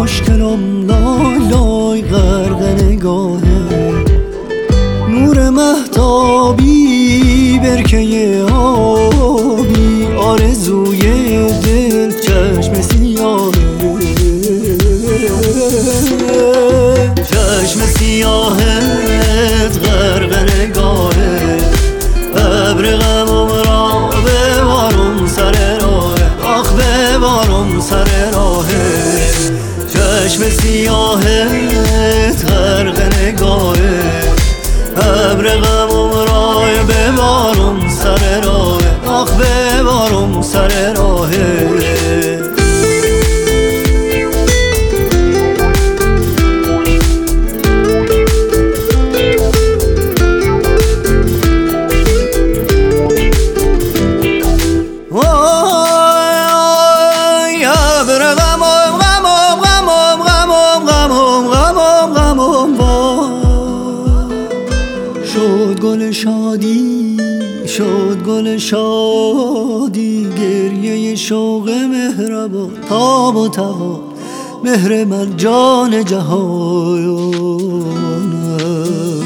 خوشگلم لای لای غرق نگاهه، نور مهتابی برکه آبی، آرزوی دل چشم سیاهه، چشم سیاهت غرق نگاهه، ابر غمم را ببارم سر راهه، آخ ببارم سر راهه، چشم سیاهت غرق نگاهه، ابر غمم را ببارم سر راهه، آخ ببارم سر راهه. شد گل شادی، شد گل شادی، گریه شوق مهربان، تاب و توان مهر من جان جهانم،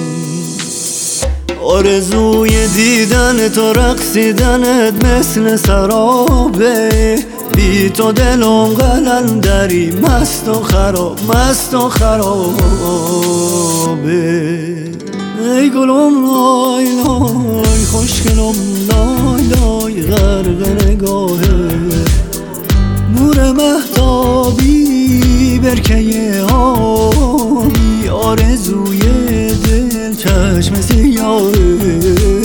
آرزوی دیدن تو رقصیدنت مثل سرابه، بی تو دلم قلندری مست و خراب، مست و خرابه. ای گلم لای لای خوشگلم لای لای غرق نگاهه، نور مهتابی برکه آبی، آرزوی دل چشم سیاهه،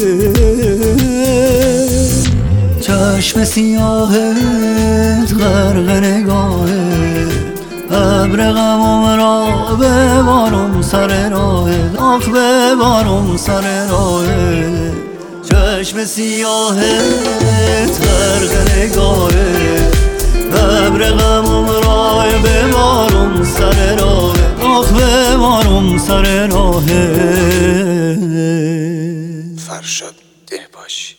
چشم سیاهت غرق نگاهه، ابر غمم را ببارم سر راهه، آخ ببارم سر راهه، چشم سیاهت غرق نگاهه، ابر غمم را ببارم سر راهه، آخ ببارم سر راهه. فرشاد دهباشی.